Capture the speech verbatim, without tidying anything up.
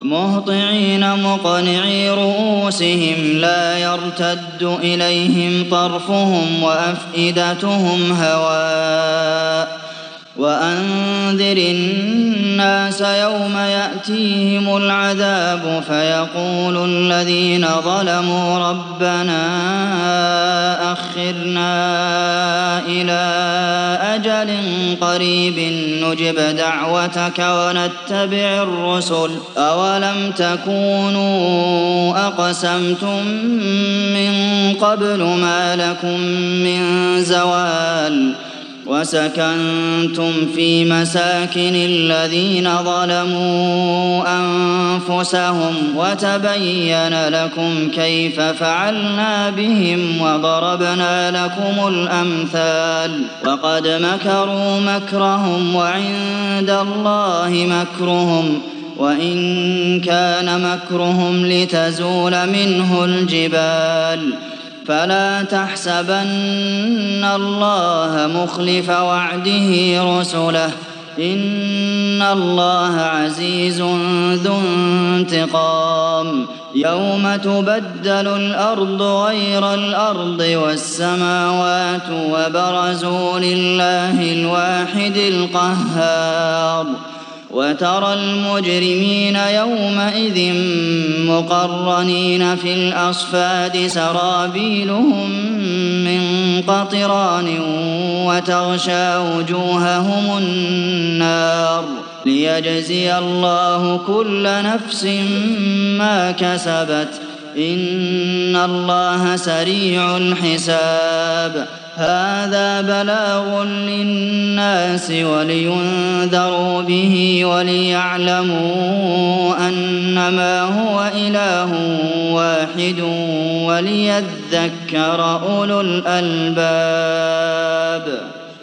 مهطعين مقنعي رؤوسهم لا يرتد إليهم طرفهم وأفئدتهم هواء وأنذر الناس يوم يأتيهم العذاب فيقول الذين ظلموا ربنا أخرنا إلى أجل قريب نجب دعوتك ونتبع الرسل أولم تكونوا أقسمتم من قبل ما لكم من زوال وسكنتم في مساكن الذين ظلموا أنفسهم وتبين لكم كيف فعلنا بهم وضربنا لكم الأمثال وقد مكروا مكرهم وعند الله مكرهم وإن كان مكرهم لتزول منه الجبال فلا تحسبن الله مخلف وعده رسله إن الله عزيز ذو انتقام يوم تبدل الأرض غير الأرض والسماوات وبرزوا لله الواحد القهار وترى المجرمين يومئذ مقرنين في الأصفاد سرابيلهم من قطران وتغشى وجوههم النار ليجزي الله كل نفس ما كسبت إن الله سريع الحساب هذا بلاغ للناس ولينذروا به وليعلموا أنما هو إله واحد وليذكر أولو الألباب